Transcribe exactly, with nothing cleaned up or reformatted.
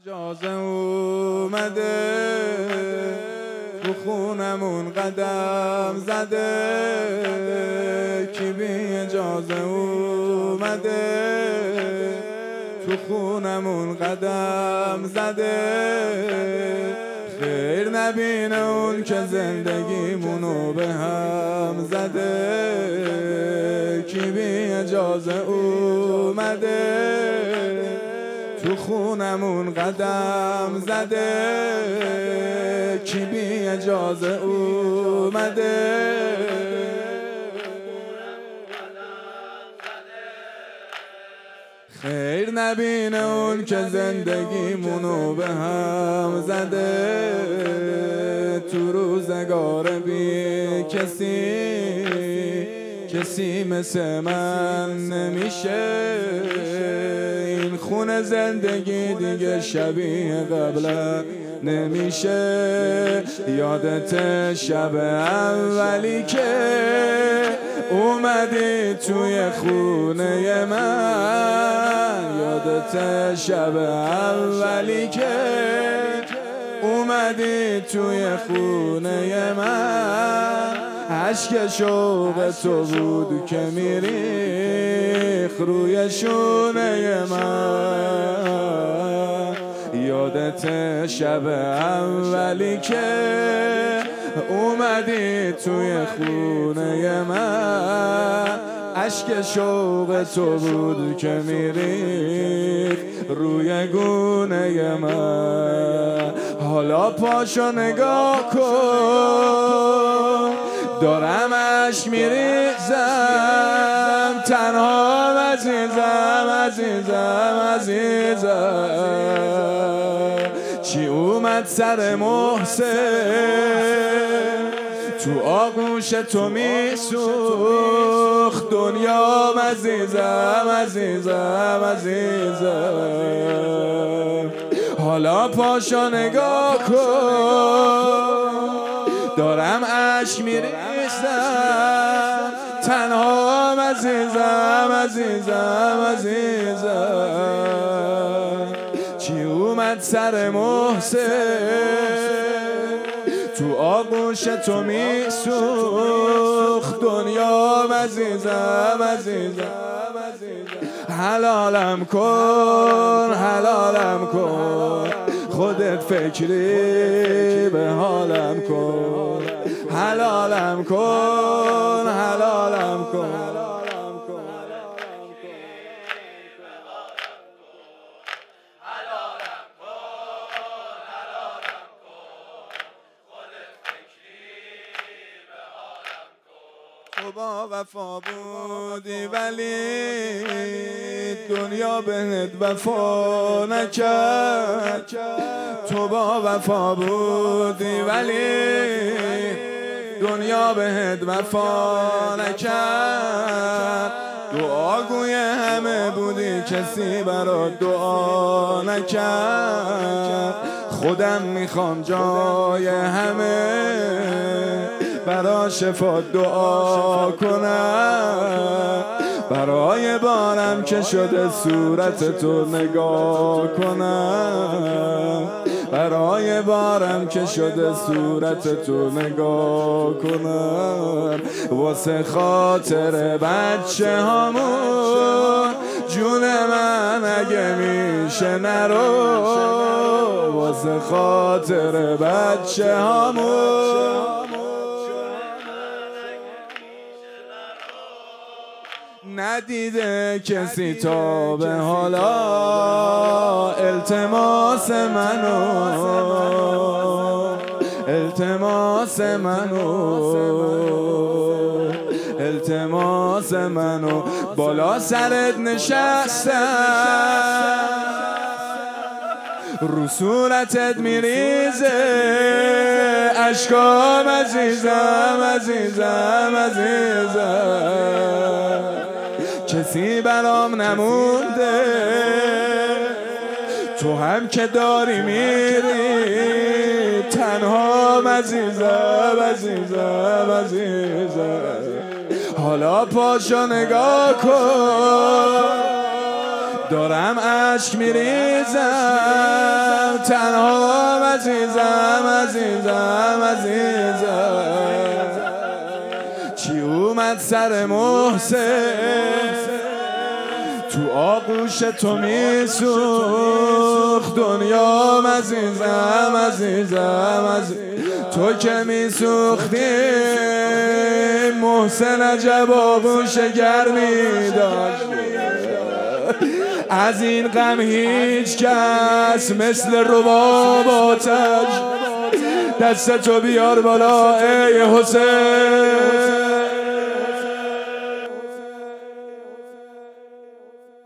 اجازه اومده تو خونمون قدم زده، کی بی اجازه اومده تو خونمون قدم زده. خیر نبینه اون که زندگیمونو به هم زده، کی بی اجازه اومده تو خونمون قدم زده، کی بی اجازه اومده خیر نبینه اون که زندگیمونو به هم زده. تو روزگار بی کسی کسی مثل من نمیشه، این خونه زندگی دیگه شبیه قبلا نمیشه. یادت شب اولی که اومدی توی خونه من، یادت شب اولی که اومدی توی خونه من، عشق شوق تو بود که میریخ روی شونه من. یادت شب اولی که اومدی توی خونه من، عشق شوق تو بود که میریخ روی گونه من. حالا پاشو نگاه کن دارم عشق میریزم، تنها عزیزم عزیزم عزیزم. چی اومد سر محسن تو آغوش تو میسوخت دنیا عزیزم عزیزم عزیزم. حالا پاشو نگاه کن دارم عشق میریزم، تنها عزیزم عزیزم عزیزم. چی اومد سر محسن تو آغوش تو میسوخت دنیا عزیزم عزیزم. حلالم کن حلالم کن خودت فکری به حالم کن، حلالم کن حلالم کن تو با وفا بودی ولی دنیا بهت وفا نکرد. تو با وفا بودی ولی دنیا بهت وفا نکرد. دعاگوی همه بودی کسی برات دعا نکرد. خودم میخوام جای همه برا شفا دعا کنم، برای بارم که شده صورت تو نگاه کنم، برای بارم که شده صورت تو نگاه کنم. واسه خاطر بچه هامون جون من اگه میشه نرو، واسه خاطر بچه هامون ندیده کسی تا به حالا التماس منو التماس منو التماس منو بالا سرت نشستم، رو صورتت میریزه اشکام عزیزم عزیزم عزیزم. کسی برام نمونده تو هم که داری میری، تنها عزیزم عزیزم عزیزم. حالا پاشو نگاه کن دارم عشق میریزم، تنها عزیزم عزیزم عزیزم چی اومد سر محسن تو آغوش تو میسوخت دنیا عزیزم عزیزم عزیزم تو که میسوختی محسن عجب آغوش گرمی داشت از این غم هیچ کس مثل رباب آتش دست تو بیار بالا ای حسین